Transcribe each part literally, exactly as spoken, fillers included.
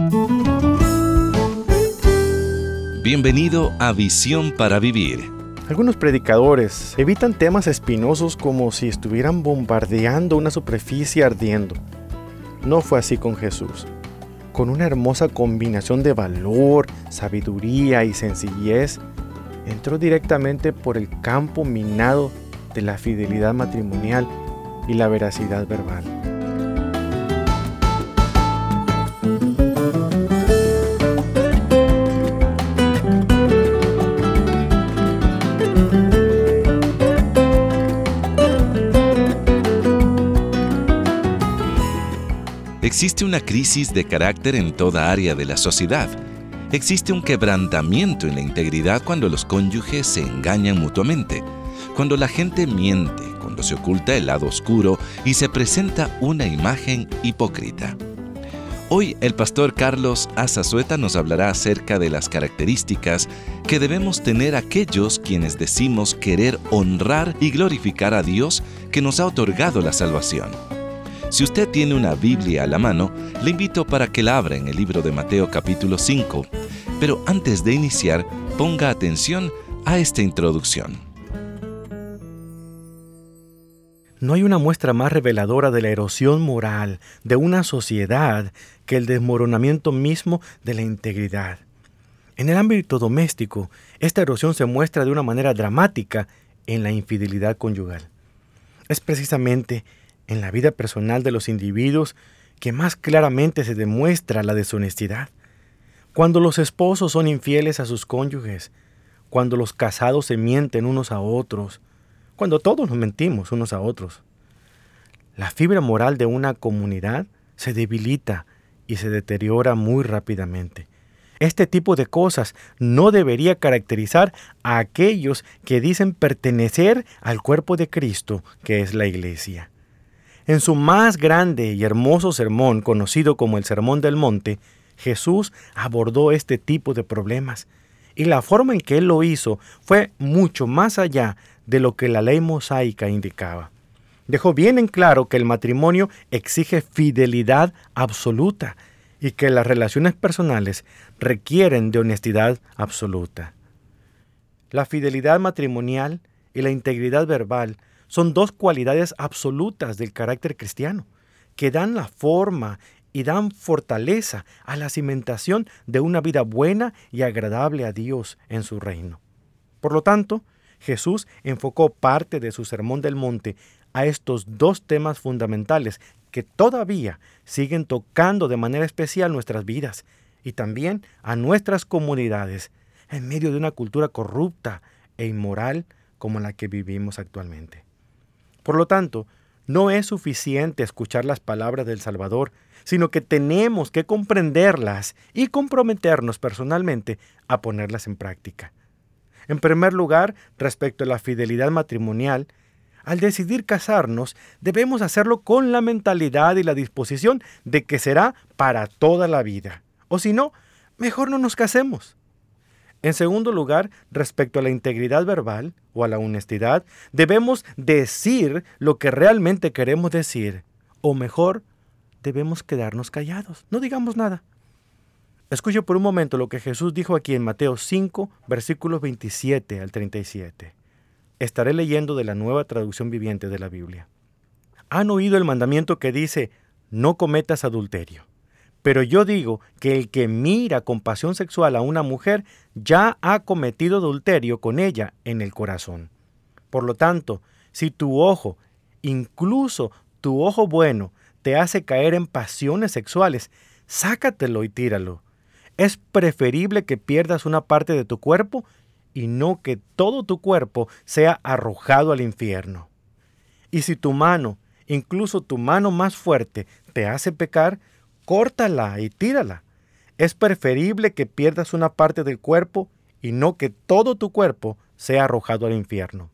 Bienvenido a Visión para Vivir. Algunos predicadores evitan temas espinosos como si estuvieran bombardeando una superficie ardiendo. No fue así con Jesús. Con una hermosa combinación de valor, sabiduría y sencillez, entró directamente por el campo minado de la fidelidad matrimonial y la veracidad verbal. Existe una crisis de carácter en toda área de la sociedad. Existe un quebrantamiento en la integridad cuando los cónyuges se engañan mutuamente, cuando la gente miente, cuando se oculta el lado oscuro y se presenta una imagen hipócrita. Hoy el pastor Carlos Azazueta nos hablará acerca de las características que debemos tener aquellos quienes decimos querer honrar y glorificar a Dios que nos ha otorgado la salvación. Si usted tiene una Biblia a la mano, le invito para que la abra en el libro de Mateo capítulo cinco. Pero antes de iniciar, ponga atención a esta introducción. No hay una muestra más reveladora de la erosión moral de una sociedad que el desmoronamiento mismo de la integridad. En el ámbito doméstico, esta erosión se muestra de una manera dramática en la infidelidad conyugal. Es precisamente en la vida personal de los individuos que más claramente se demuestra la deshonestidad. Cuando los esposos son infieles a sus cónyuges, cuando los casados se mienten unos a otros, cuando todos nos mentimos unos a otros. La fibra moral de una comunidad se debilita y se deteriora muy rápidamente. Este tipo de cosas no debería caracterizar a aquellos que dicen pertenecer al cuerpo de Cristo, que es la Iglesia. En su más grande y hermoso sermón, conocido como el Sermón del Monte, Jesús abordó este tipo de problemas, y la forma en que Él lo hizo fue mucho más allá de lo que la ley mosaica indicaba. Dejó bien en claro que el matrimonio exige fidelidad absoluta y que las relaciones personales requieren de honestidad absoluta. La fidelidad matrimonial y la integridad verbal son dos cualidades absolutas del carácter cristiano, que dan la forma y dan fortaleza a la cimentación de una vida buena y agradable a Dios en su reino. Por lo tanto, Jesús enfocó parte de su Sermón del Monte a estos dos temas fundamentales que todavía siguen tocando de manera especial nuestras vidas y también a nuestras comunidades en medio de una cultura corrupta e inmoral como la que vivimos actualmente. Por lo tanto, no es suficiente escuchar las palabras del Salvador, sino que tenemos que comprenderlas y comprometernos personalmente a ponerlas en práctica. En primer lugar, respecto a la fidelidad matrimonial, al decidir casarnos, debemos hacerlo con la mentalidad y la disposición de que será para toda la vida. O si no, mejor no nos casemos. En segundo lugar, respecto a la integridad verbal o a la honestidad, debemos decir lo que realmente queremos decir. O mejor, debemos quedarnos callados. No digamos nada. Escuche por un momento lo que Jesús dijo aquí en Mateo cinco, versículos veintisiete al treinta y siete. Estaré leyendo de la Nueva Traducción Viviente de la Biblia. Han oído el mandamiento que dice, no cometas adulterio. Pero yo digo que el que mira con pasión sexual a una mujer ya ha cometido adulterio con ella en el corazón. Por lo tanto, si tu ojo, incluso tu ojo bueno, te hace caer en pasiones sexuales, sácatelo y tíralo. Es preferible que pierdas una parte de tu cuerpo y no que todo tu cuerpo sea arrojado al infierno. Y si tu mano, incluso tu mano más fuerte, te hace pecar, córtala y tírala. Es preferible que pierdas una parte del cuerpo y no que todo tu cuerpo sea arrojado al infierno.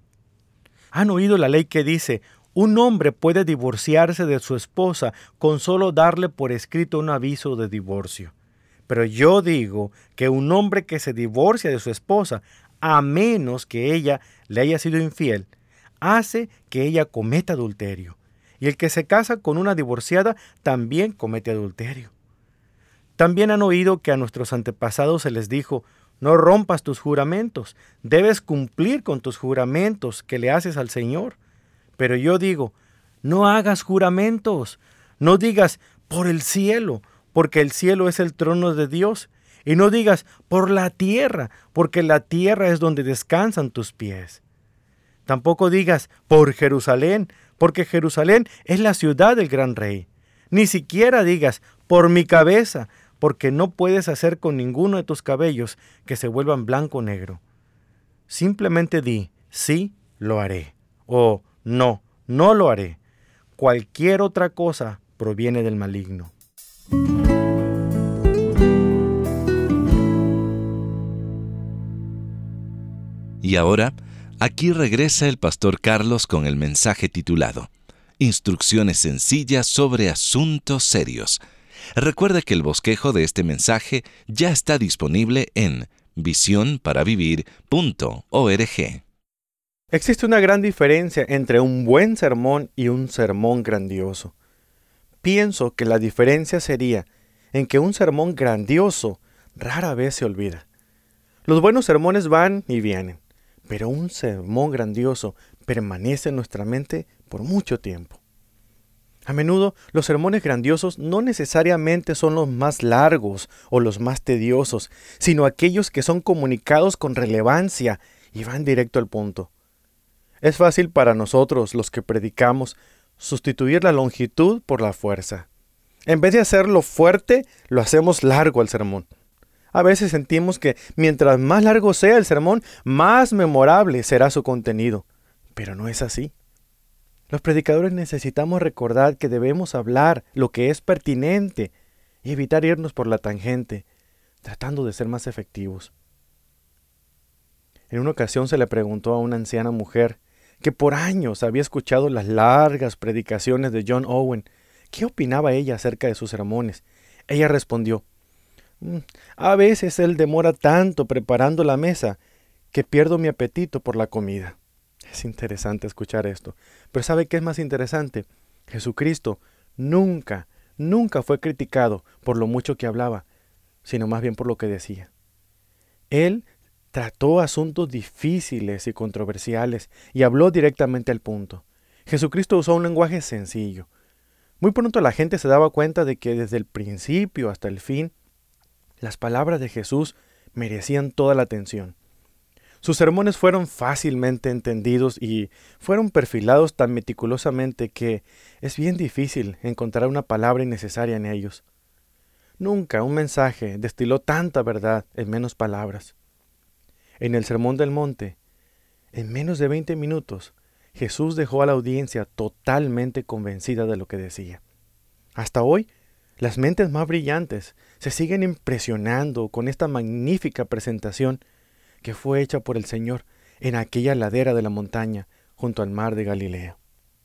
¿Han oído la ley que dice, un hombre puede divorciarse de su esposa con solo darle por escrito un aviso de divorcio? Pero yo digo que un hombre que se divorcia de su esposa, a menos que ella le haya sido infiel, hace que ella cometa adulterio. Y el que se casa con una divorciada también comete adulterio. También han oído que a nuestros antepasados se les dijo: no rompas tus juramentos, debes cumplir con tus juramentos que le haces al Señor. Pero yo digo, no hagas juramentos, no digas por el cielo, porque el cielo es el trono de Dios, y no digas por la tierra, porque la tierra es donde descansan tus pies. Tampoco digas por Jerusalén, porque Jerusalén es la ciudad del gran rey. Ni siquiera digas por mi cabeza, porque no puedes hacer con ninguno de tus cabellos que se vuelvan blanco o negro. Simplemente di, sí, lo haré, o no, no lo haré. Cualquier otra cosa proviene del maligno. Y ahora, aquí regresa el pastor Carlos con el mensaje titulado Instrucciones sencillas sobre asuntos serios. Recuerda que el bosquejo de este mensaje ya está disponible en visión para vivir punto org. Existe una gran diferencia entre un buen sermón y un sermón grandioso. Pienso que la diferencia sería en que un sermón grandioso rara vez se olvida. Los buenos sermones van y vienen, pero un sermón grandioso permanece en nuestra mente por mucho tiempo. A menudo, los sermones grandiosos no necesariamente son los más largos o los más tediosos, sino aquellos que son comunicados con relevancia y van directo al punto. Es fácil para nosotros, los que predicamos, sustituir la longitud por la fuerza. En vez de hacerlo fuerte, lo hacemos largo al sermón. A veces sentimos que mientras más largo sea el sermón, más memorable será su contenido. Pero no es así. Los predicadores necesitamos recordar que debemos hablar lo que es pertinente y evitar irnos por la tangente, tratando de ser más efectivos. En una ocasión se le preguntó a una anciana mujer que por años había escuchado las largas predicaciones de John Owen, ¿qué opinaba ella acerca de sus sermones? Ella respondió: a veces él demora tanto preparando la mesa que pierdo mi apetito por la comida. Es interesante escuchar esto. Pero ¿sabe qué es más interesante? Jesucristo nunca, nunca fue criticado por lo mucho que hablaba, sino más bien por lo que decía. Él trató asuntos difíciles y controversiales y habló directamente al punto. Jesucristo usó un lenguaje sencillo. Muy pronto la gente se daba cuenta de que desde el principio hasta el fin, las palabras de Jesús merecían toda la atención. Sus sermones fueron fácilmente entendidos y fueron perfilados tan meticulosamente que es bien difícil encontrar una palabra innecesaria en ellos. Nunca un mensaje destiló tanta verdad en menos palabras. En el Sermón del Monte, en menos de veinte minutos, Jesús dejó a la audiencia totalmente convencida de lo que decía. Hasta hoy, las mentes más brillantes se siguen impresionando con esta magnífica presentación que fue hecha por el Señor en aquella ladera de la montaña junto al mar de Galilea.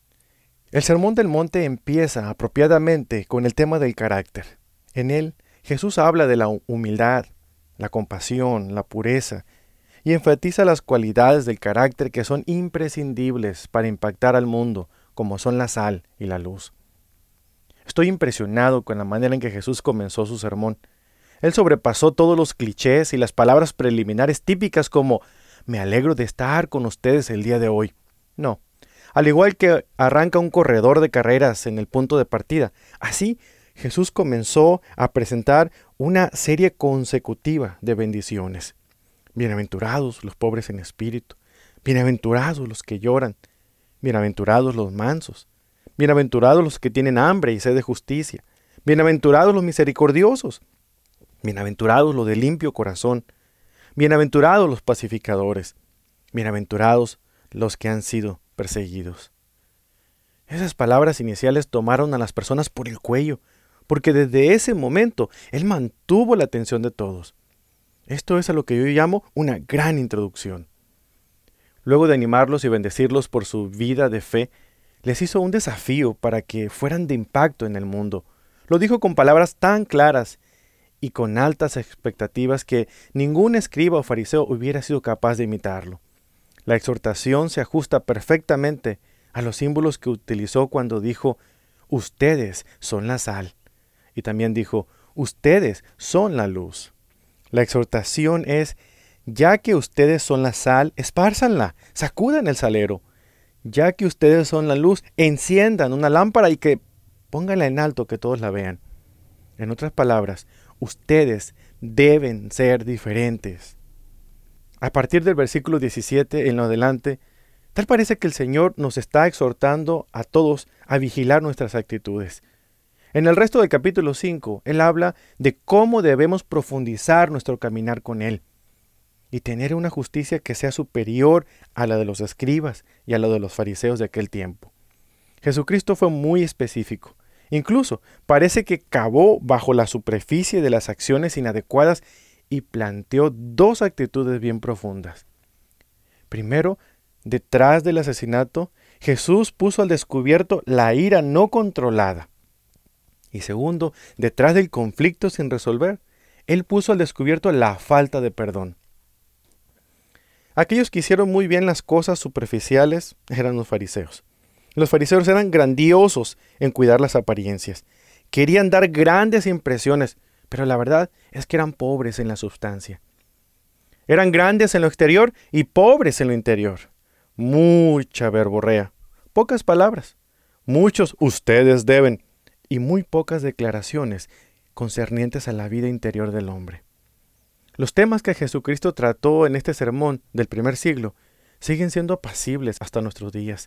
El Sermón del Monte empieza apropiadamente con el tema del carácter. En él, Jesús habla de la humildad, la compasión, la pureza, y enfatiza las cualidades del carácter que son imprescindibles para impactar al mundo, como son la sal y la luz. Estoy impresionado con la manera en que Jesús comenzó su sermón. Él sobrepasó todos los clichés y las palabras preliminares típicas como «me alegro de estar con ustedes el día de hoy». No, al igual que arranca un corredor de carreras en el punto de partida, así Jesús comenzó a presentar una serie consecutiva de bendiciones. Bienaventurados los pobres en espíritu, bienaventurados los que lloran, bienaventurados los mansos, bienaventurados los que tienen hambre y sed de justicia, bienaventurados los misericordiosos, bienaventurados los de limpio corazón, bienaventurados los pacificadores, bienaventurados los que han sido perseguidos. Esas palabras iniciales tomaron a las personas por el cuello, porque desde ese momento Él mantuvo la atención de todos. Esto es a lo que yo llamo una gran introducción. Luego de animarlos y bendecirlos por su vida de fe, les hizo un desafío para que fueran de impacto en el mundo. Lo dijo con palabras tan claras y con altas expectativas que ningún escriba o fariseo hubiera sido capaz de imitarlo. La exhortación se ajusta perfectamente a los símbolos que utilizó cuando dijo, ustedes son la sal. Y también dijo, Ustedes son la luz. La exhortación es, ya que ustedes son la sal, espárzanla, sacudan el salero. Ya que ustedes son la luz, enciendan una lámpara y que pónganla en alto que todos la vean. En otras palabras, ustedes deben ser diferentes. A partir del versículo diecisiete en lo adelante, tal parece que el Señor nos está exhortando a todos a vigilar nuestras actitudes. En el resto del capítulo cinco, Él habla de cómo debemos profundizar nuestro caminar con Él y tener una justicia que sea superior a la de los escribas y a la de los fariseos de aquel tiempo. Jesucristo fue muy específico. Incluso parece que cavó bajo la superficie de las acciones inadecuadas y planteó dos actitudes bien profundas. Primero, detrás del asesinato, Jesús puso al descubierto la ira no controlada. Y segundo, detrás del conflicto sin resolver, Él puso al descubierto la falta de perdón. Aquellos que hicieron muy bien las cosas superficiales eran los fariseos. Los fariseos eran grandiosos en cuidar las apariencias. Querían dar grandes impresiones, pero la verdad es que eran pobres en la sustancia. Eran grandes en lo exterior y pobres en lo interior. Mucha verborrea, pocas palabras, muchos ustedes deben y muy pocas declaraciones concernientes a la vida interior del hombre. Los temas que Jesucristo trató en este sermón del primer siglo siguen siendo apacibles hasta nuestros días.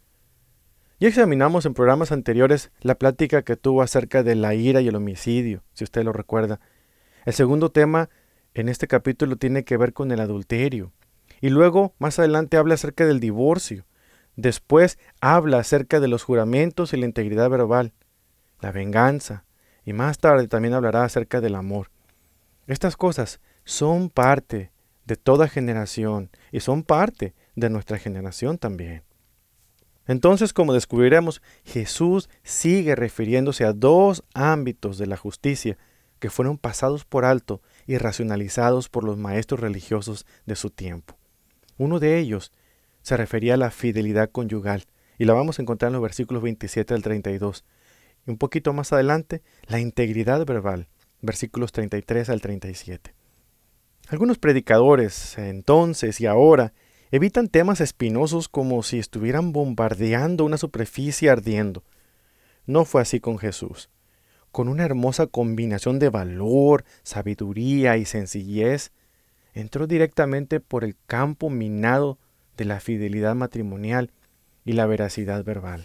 Ya examinamos en programas anteriores la plática que tuvo acerca de la ira y el homicidio, si usted lo recuerda. El segundo tema en este capítulo tiene que ver con el adulterio. Y luego, más adelante, habla acerca del divorcio. Después habla acerca de los juramentos y la integridad verbal, la venganza. Y más tarde también hablará acerca del amor. Estas cosas son parte de toda generación y son parte de nuestra generación también. Entonces, como descubriremos, Jesús sigue refiriéndose a dos ámbitos de la justicia que fueron pasados por alto y racionalizados por los maestros religiosos de su tiempo. Uno de ellos se refería a la fidelidad conyugal, y la vamos a encontrar en los versículos veintisiete al treinta y dos. Y un poquito más adelante, la integridad verbal, versículos treinta y tres al treinta y siete. Algunos predicadores, entonces y ahora, evitan temas espinosos como si estuvieran bombardeando una superficie ardiendo. No fue así con Jesús. Con una hermosa combinación de valor, sabiduría y sencillez, entró directamente por el campo minado de la fidelidad matrimonial y la veracidad verbal.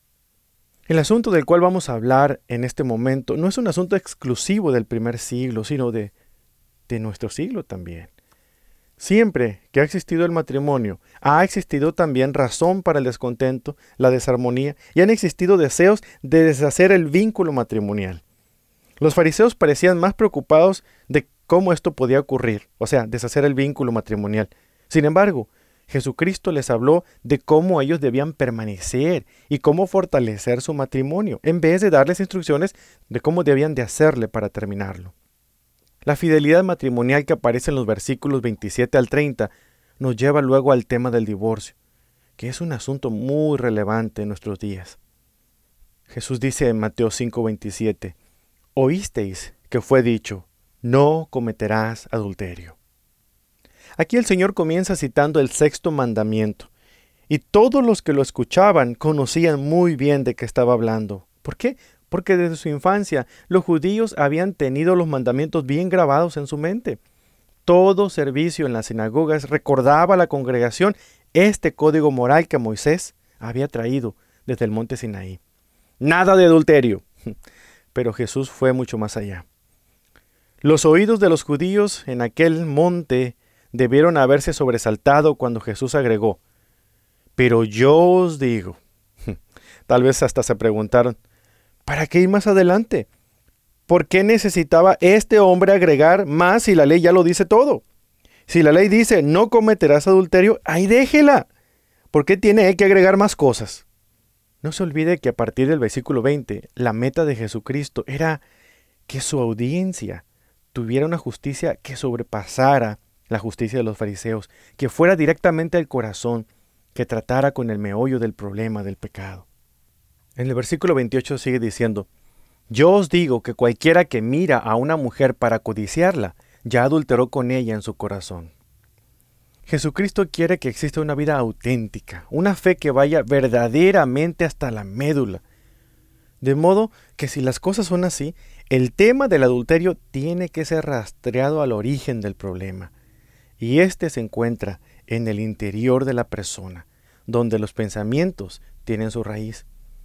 El asunto del cual vamos a hablar en este momento no es un asunto exclusivo del primer siglo, sino de, de nuestro siglo también. Siempre que ha existido el matrimonio, ha existido también razón para el descontento, la desarmonía, y han existido deseos de deshacer el vínculo matrimonial. Los fariseos parecían más preocupados de cómo esto podía ocurrir, o sea, deshacer el vínculo matrimonial. Sin embargo, Jesucristo les habló de cómo ellos debían permanecer y cómo fortalecer su matrimonio, en vez de darles instrucciones de cómo debían de hacerle para terminarlo. La fidelidad matrimonial que aparece en los versículos veintisiete al treinta nos lleva luego al tema del divorcio, que es un asunto muy relevante en nuestros días. Jesús dice en Mateo cinco veintisiete, «Oísteis que fue dicho, no cometerás adulterio». Aquí el Señor comienza citando el sexto mandamiento, y todos los que lo escuchaban conocían muy bien de qué estaba hablando. ¿Por qué? Porque desde su infancia los judíos habían tenido los mandamientos bien grabados en su mente. Todo servicio en las sinagogas recordaba a la congregación este código moral que Moisés había traído desde el monte Sinaí. Nada de adulterio. Pero Jesús fue mucho más allá. Los oídos de los judíos en aquel monte debieron haberse sobresaltado cuando Jesús agregó, «Pero yo os digo». Tal vez hasta se preguntaron, ¿para qué ir más adelante? ¿Por qué necesitaba este hombre agregar más si la ley ya lo dice todo? Si la ley dice no cometerás adulterio, ahí déjela. ¿Por qué tiene que agregar más cosas? No se olvide que a partir del versículo veinte, la meta de Jesucristo era que su audiencia tuviera una justicia que sobrepasara la justicia de los fariseos, que fuera directamente al corazón, que tratara con el meollo del problema del pecado. En el versículo veintiocho sigue diciendo, Yo os digo que cualquiera que mira a una mujer para codiciarla, ya adulteró con ella en su corazón. Jesucristo quiere que exista una vida auténtica, una fe que vaya verdaderamente hasta la médula. De modo que si las cosas son así, el tema del adulterio tiene que ser rastreado al origen del problema. Y este se encuentra en el interior de la persona, donde los pensamientos tienen su raíz.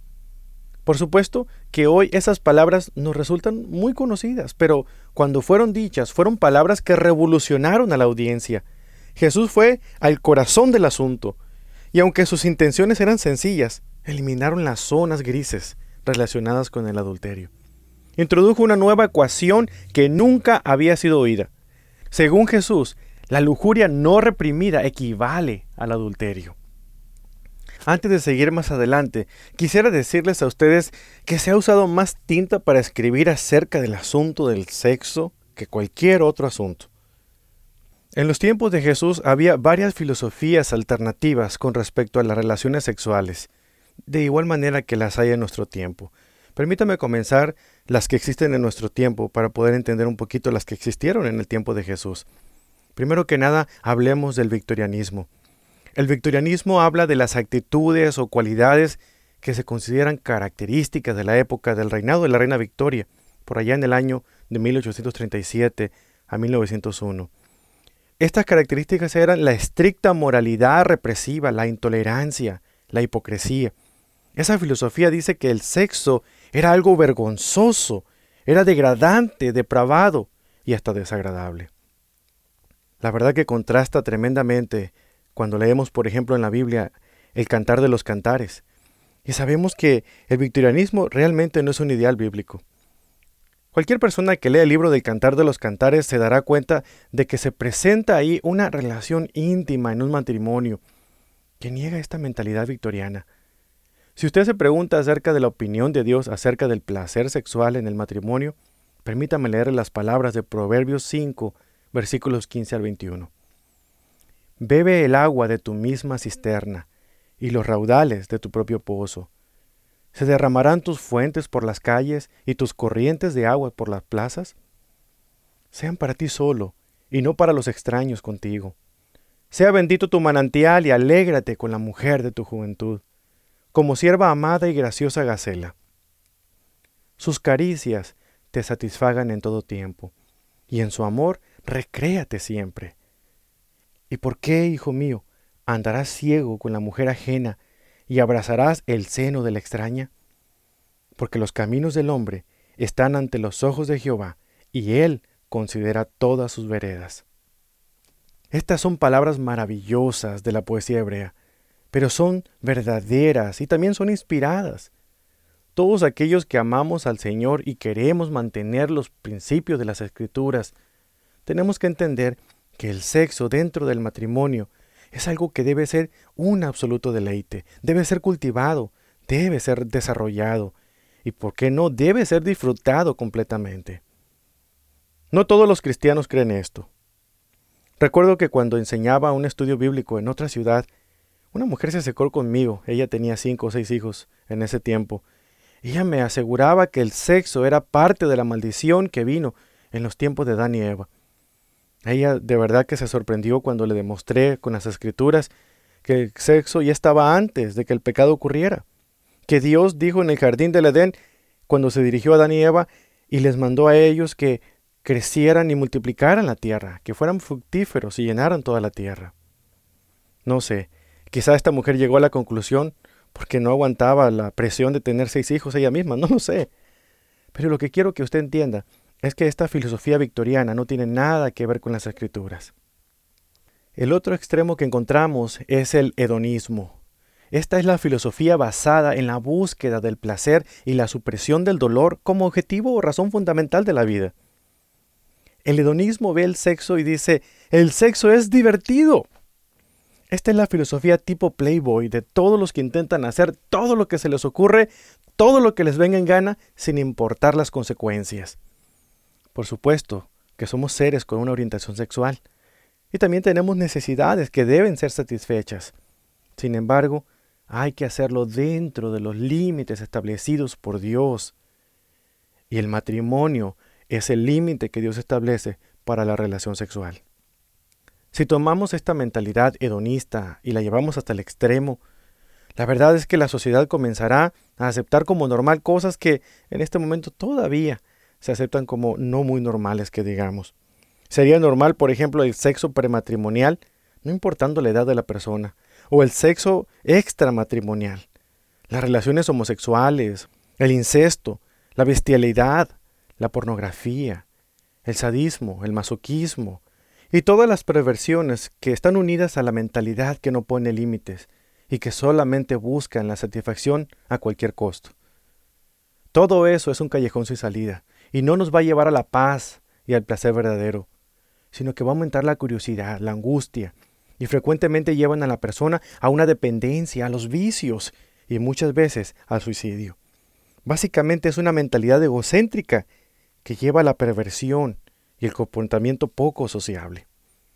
Por supuesto que hoy esas palabras nos resultan muy conocidas, pero cuando fueron dichas, fueron palabras que revolucionaron a la audiencia. Jesús fue al corazón del asunto, y aunque sus intenciones eran sencillas, eliminaron las zonas grises relacionadas con el adulterio. Introdujo una nueva ecuación que nunca había sido oída. Según Jesús, la lujuria no reprimida equivale al adulterio. Antes de seguir más adelante, quisiera decirles a ustedes que se ha usado más tinta para escribir acerca del asunto del sexo que cualquier otro asunto. En los tiempos de Jesús había varias filosofías alternativas con respecto a las relaciones sexuales, de igual manera que las hay en nuestro tiempo. Permítame comenzar las que existen en nuestro tiempo para poder entender un poquito las que existieron en el tiempo de Jesús. Primero que nada, hablemos del victorianismo. El victorianismo habla de las actitudes o cualidades que se consideran características de la época del reinado de la reina Victoria, por allá en el año de mil ochocientos treinta y siete a mil novecientos uno. Estas características eran la estricta moralidad represiva, la intolerancia, la hipocresía. Esa filosofía dice que el sexo era algo vergonzoso, era degradante, depravado y hasta desagradable. La verdad que contrasta tremendamente cuando leemos, por ejemplo, en la Biblia, el Cantar de los Cantares. Y sabemos que el victorianismo realmente no es un ideal bíblico. Cualquier persona que lea el libro del Cantar de los Cantares se dará cuenta de que se presenta ahí una relación íntima en un matrimonio que niega esta mentalidad victoriana. Si usted se pregunta acerca de la opinión de Dios acerca del placer sexual en el matrimonio, permítame leer las palabras de Proverbios cinco, versículos quince al veintiuno. Bebe el agua de tu misma cisterna y los raudales de tu propio pozo. ¿Se derramarán tus fuentes por las calles y tus corrientes de agua por las plazas? Sean para ti solo y no para los extraños contigo. Sea bendito tu manantial y alégrate con la mujer de tu juventud, como sierva amada y graciosa Gacela. Sus caricias te satisfagan en todo tiempo, y en su amor recréate siempre. ¿Y por qué, hijo mío, andarás ciego con la mujer ajena y abrazarás el seno de la extraña? Porque los caminos del hombre están ante los ojos de Jehová, y él considera todas sus veredas. Estas son palabras maravillosas de la poesía hebrea, pero son verdaderas y también son inspiradas. Todos aquellos que amamos al Señor y queremos mantener los principios de las Escrituras, tenemos que entender que el sexo dentro del matrimonio es algo que debe ser un absoluto deleite, debe ser cultivado, debe ser desarrollado y, ¿por qué no?, debe ser disfrutado completamente. No todos los cristianos creen esto. Recuerdo que cuando enseñaba un estudio bíblico en otra ciudad, una mujer se acercó conmigo, ella tenía cinco o seis hijos en ese tiempo. Ella me aseguraba que el sexo era parte de la maldición que vino en los tiempos de Adán y Eva. Ella de verdad que se sorprendió cuando le demostré con las Escrituras que el sexo ya estaba antes de que el pecado ocurriera. Que Dios dijo en el jardín del Edén, cuando se dirigió a Adán y Eva, y les mandó a ellos que crecieran y multiplicaran la tierra, que fueran fructíferos y llenaran toda la tierra. No sé, quizá esta mujer llegó a la conclusión porque no aguantaba la presión de tener seis hijos ella misma, no lo sé. Pero lo que quiero que usted entienda es que esta filosofía victoriana no tiene nada que ver con las Escrituras. El otro extremo que encontramos es el hedonismo. Esta es la filosofía basada en la búsqueda del placer y la supresión del dolor como objetivo o razón fundamental de la vida. El hedonismo ve el sexo y dice, el sexo es divertido. Esta es la filosofía tipo Playboy de todos los que intentan hacer todo lo que se les ocurre, todo lo que les venga en gana, sin importar las consecuencias. Por supuesto que somos seres con una orientación sexual y también tenemos necesidades que deben ser satisfechas. Sin embargo, hay que hacerlo dentro de los límites establecidos por Dios. y el matrimonio es el límite que Dios establece para la relación sexual. Si tomamos esta mentalidad hedonista y la llevamos hasta el extremo, la verdad es que la sociedad comenzará a aceptar como normal cosas que en este momento todavía se aceptan como no muy normales, que digamos. Sería normal, por ejemplo, el sexo prematrimonial, no importando la edad de la persona, o el sexo extramatrimonial, las relaciones homosexuales, el incesto, la bestialidad, la pornografía, el sadismo, el masoquismo y todas las perversiones que están unidas a la mentalidad que no pone límites y que solamente buscan la satisfacción a cualquier costo. Todo eso es un callejón sin salida y no nos va a llevar a la paz y al placer verdadero, sino que va a aumentar la curiosidad, la angustia, y frecuentemente llevan a la persona a una dependencia, a los vicios y muchas veces al suicidio. Básicamente es una mentalidad egocéntrica que lleva a la perversión y el comportamiento poco sociable.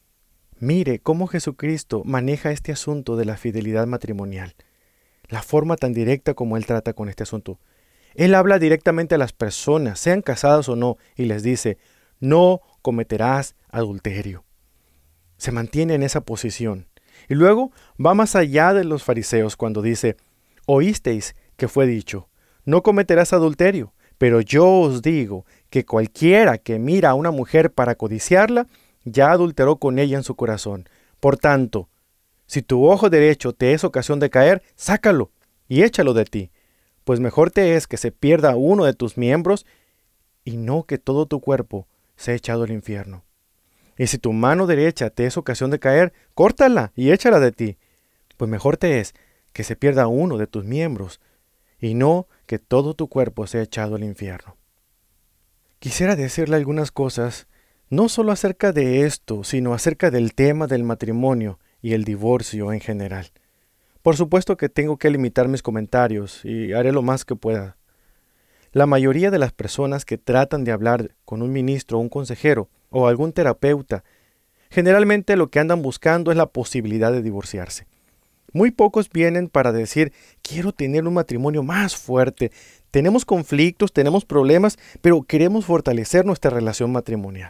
Mire cómo Jesucristo maneja este asunto de la fidelidad matrimonial, la forma tan directa como Él trata con este asunto. Él habla directamente a las personas, sean casadas o no, y les dice, no cometerás adulterio. Se mantiene en esa posición. Y luego va más allá de los fariseos cuando dice, oísteis que fue dicho, no cometerás adulterio, pero yo os digo que cualquiera que mira a una mujer para codiciarla, ya adulteró con ella en su corazón. Por tanto, si tu ojo derecho te es ocasión de caer, sácalo y échalo de ti, pues mejor te es que se pierda uno de tus miembros y no que todo tu cuerpo sea echado al infierno. Y si tu mano derecha te es ocasión de caer, córtala y échala de ti, pues mejor te es que se pierda uno de tus miembros y no que todo tu cuerpo sea echado al infierno. Quisiera decirle algunas cosas, no solo acerca de esto, sino acerca del tema del matrimonio y el divorcio en general. Por supuesto que tengo que limitar mis comentarios y haré lo más que pueda. La mayoría de las personas que tratan de hablar con un ministro o un consejero o algún terapeuta, generalmente lo que andan buscando es la posibilidad de divorciarse. Muy pocos vienen para decir, quiero tener un matrimonio más fuerte, tenemos conflictos, tenemos problemas, pero queremos fortalecer nuestra relación matrimonial.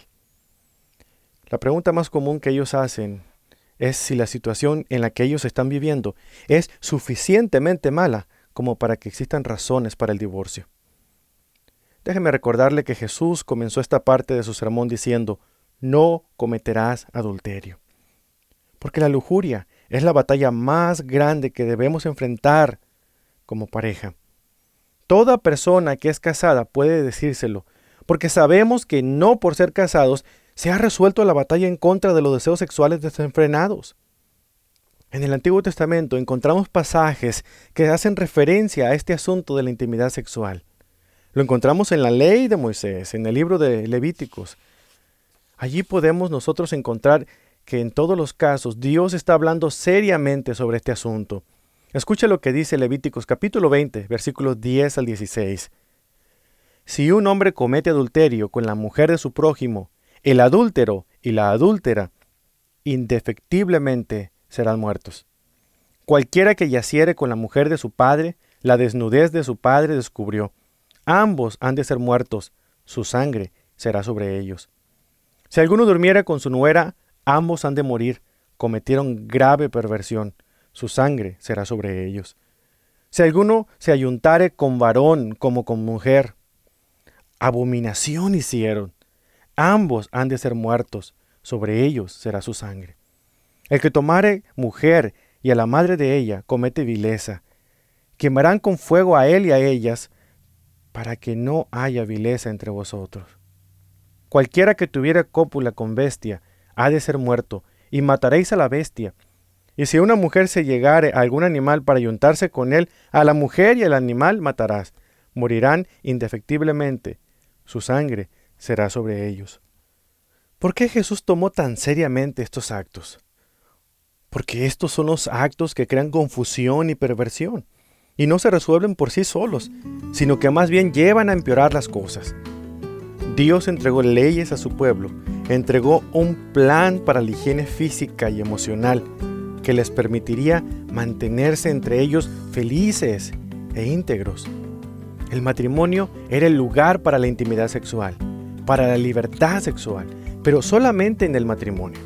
La pregunta más común que ellos hacen es si la situación en la que ellos están viviendo es suficientemente mala como para que existan razones para el divorcio. Déjeme recordarle que Jesús comenzó esta parte de su sermón diciendo, no cometerás adulterio. Porque la lujuria es la batalla más grande que debemos enfrentar como pareja. Toda persona que es casada puede decírselo, porque sabemos que no por ser casados se ha resuelto la batalla en contra de los deseos sexuales desenfrenados. En el Antiguo Testamento encontramos pasajes que hacen referencia a este asunto de la intimidad sexual. Lo encontramos en la ley de Moisés, en el libro de Levíticos. Allí podemos nosotros encontrar que en todos los casos Dios está hablando seriamente sobre este asunto. Escucha lo que dice Levíticos capítulo veinte, versículos diez al dieciséis. Si un hombre comete adulterio con la mujer de su prójimo, el adúltero y la adúltera indefectiblemente serán muertos. Cualquiera que yaciere con la mujer de su padre, la desnudez de su padre descubrió. Ambos han de ser muertos, su sangre será sobre ellos. Si alguno durmiera con su nuera, ambos han de morir, cometieron grave perversión, su sangre será sobre ellos. Si alguno se ayuntare con varón como con mujer, abominación hicieron, ambos han de ser muertos, sobre ellos será su sangre. El que tomare mujer y a la madre de ella comete vileza, quemarán con fuego a él y a ellas, para que no haya vileza entre vosotros. Cualquiera que tuviera cópula con bestia ha de ser muerto, y mataréis a la bestia. Y si una mujer se llegare a algún animal para ayuntarse con él, a la mujer y al animal matarás. Morirán indefectiblemente, su sangre será sobre ellos. ¿Por qué Jesús tomó tan seriamente estos actos? Porque estos son los actos que crean confusión y perversión, y no se resuelven por sí solos, sino que más bien llevan a empeorar las cosas. Dios entregó leyes a su pueblo, entregó un plan para la higiene física y emocional que les permitiría mantenerse entre ellos felices e íntegros. El matrimonio era el lugar para la intimidad sexual, para la libertad sexual, pero solamente en el matrimonio.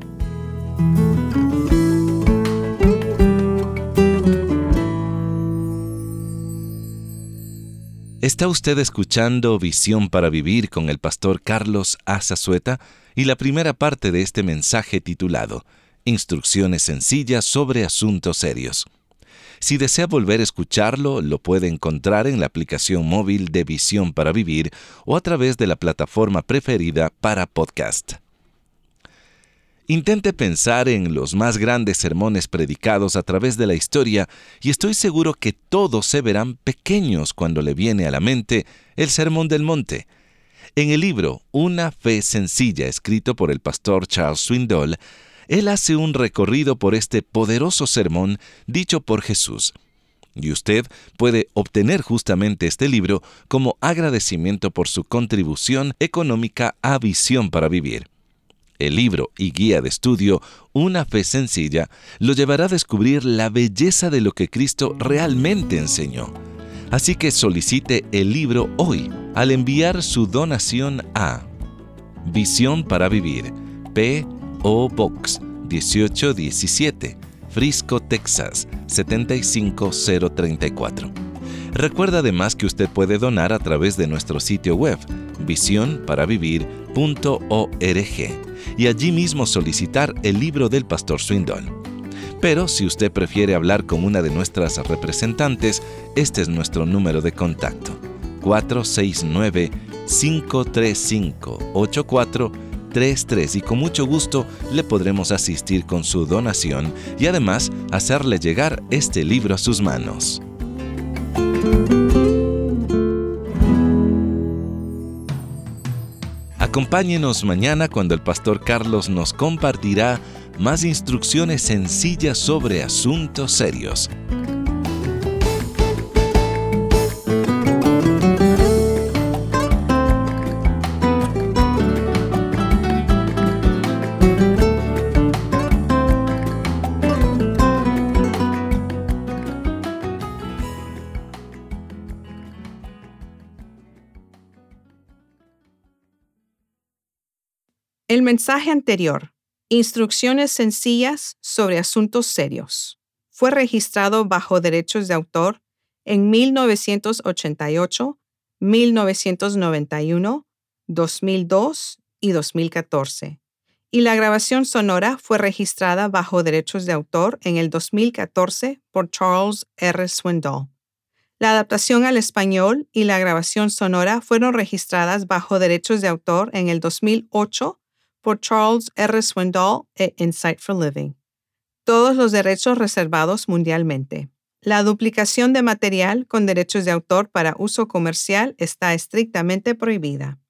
Está usted escuchando Visión para Vivir con el pastor Carlos Azazueta y la primera parte de este mensaje titulado Instrucciones sencillas sobre asuntos serios. Si desea volver a escucharlo, lo puede encontrar en la aplicación móvil de Visión para Vivir o a través de la plataforma preferida para podcast. Intente pensar en los más grandes sermones predicados a través de la historia y estoy seguro que todos se verán pequeños cuando le viene a la mente el Sermón del Monte. En el libro Una fe sencilla, escrito por el pastor Charles Swindoll, él hace un recorrido por este poderoso sermón dicho por Jesús. Y usted puede obtener justamente este libro como agradecimiento por su contribución económica a Visión para Vivir. El libro y guía de estudio Una fe sencilla lo llevará a descubrir la belleza de lo que Cristo realmente enseñó. Así que solicite el libro hoy al enviar su donación a Visión para Vivir, P O Box dieciocho diecisiete, Frisco, Texas siete cinco cero tres cuatro. Recuerda además que usted puede donar a través de nuestro sitio web, visión para vivir punto org, y allí mismo solicitar el libro del pastor Swindoll. Pero si usted prefiere hablar con una de nuestras representantes, este es nuestro número de contacto, cuatro seis nueve, cinco tres cinco, ocho cuatro tres tres, y con mucho gusto le podremos asistir con su donación y además hacerle llegar este libro a sus manos. Acompáñenos mañana cuando el pastor Carlos nos compartirá más instrucciones sencillas sobre asuntos serios. El mensaje anterior, Instrucciones sencillas sobre asuntos serios, fue registrado bajo derechos de autor en mil novecientos ochenta y ocho, mil novecientos noventa y uno, dos mil dos y dos mil catorce, y la grabación sonora fue registrada bajo derechos de autor en el dos mil catorce por Charles R. Swindoll. La adaptación al español y la grabación sonora fueron registradas bajo derechos de autor en el dos mil ocho por Charles R. Swindoll e Insight for Living. Todos los derechos reservados mundialmente. La duplicación de material con derechos de autor para uso comercial está estrictamente prohibida.